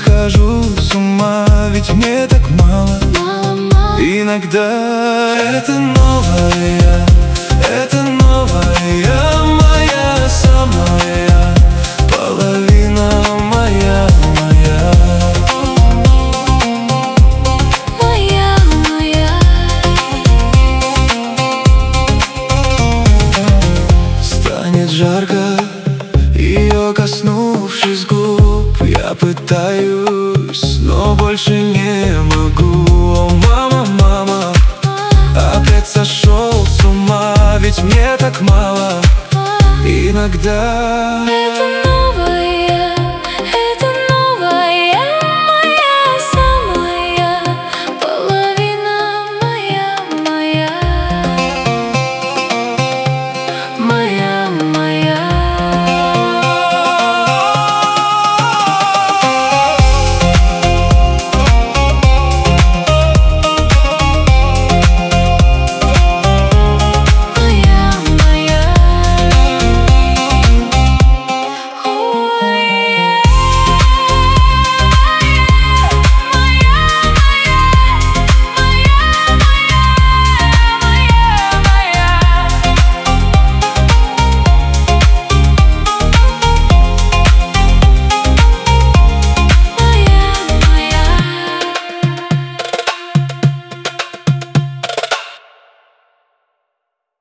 схожу с ума, ведь мне так мало. Иногда это новая, моя самая половина, моя. Станет жарко, ее коснувшись губ, я пытаюсь, но больше не могу. О, мама, мама, опять сошел с ума, ведь мне так мало. Иногда